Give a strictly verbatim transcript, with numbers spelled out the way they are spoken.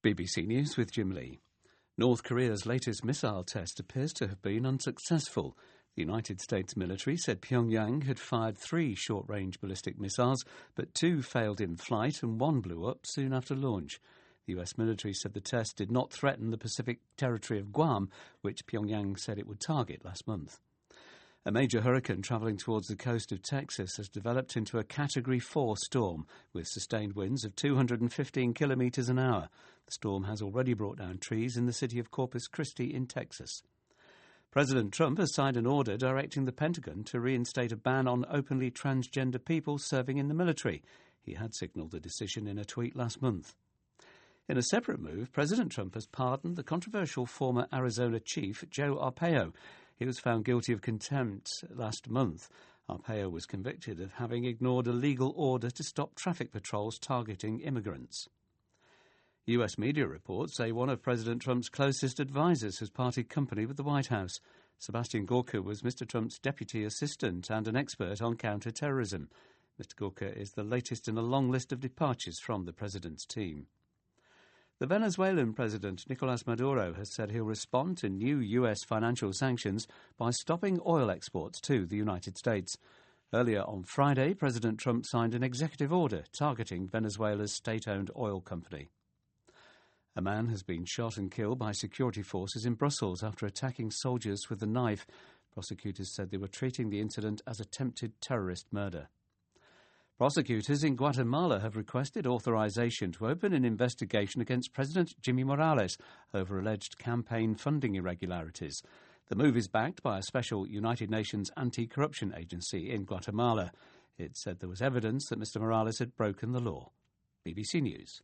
B B C News with Jim Lee. North Korea's latest missile test appears to have been unsuccessful. The United States military said Pyongyang had fired three short-range ballistic missiles, but two failed in flight and one blew up soon after launch. The U S military said the test did not threaten the Pacific territory of Guam, which Pyongyang said it would target last month. A major hurricane travelling towards the coast of Texas has developed into a Category four storm with sustained winds of two hundred fifteen kilometres an hour. The storm has already brought down trees in the city of Corpus Christi in Texas. President Trump has signed an order directing the Pentagon to reinstate a ban on openly transgender people serving in the military. He had signalled the decision in a tweet last month. In a separate move, President Trump has pardoned the controversial former Arizona chief, Joe Arpaio. He was found guilty of contempt last month. Arpaio was convicted of having ignored a legal order to stop traffic patrols targeting immigrants. U S media reports say one of President Trump's closest advisers has parted company with the White House. Sebastian Gorka was Mister Trump's deputy assistant and an expert on counter-terrorism. Mister Gorka is the latest in a long list of departures from the president's team. The Venezuelan president, Nicolás Maduro, has said he'll respond to new U S financial sanctions by stopping oil exports to the United States. Earlier on Friday, President Trump signed an executive order targeting Venezuela's state-owned oil company. A man has been shot and killed by security forces in Brussels after attacking soldiers with a knife. Prosecutors said they were treating the incident as attempted terrorist murder. Prosecutors in Guatemala have requested authorization to open an investigation against President Jimmy Morales over alleged campaign funding irregularities. The move is backed by a special United Nations anti-corruption agency in Guatemala. It said there was evidence that Mister Morales had broken the law. B B C News.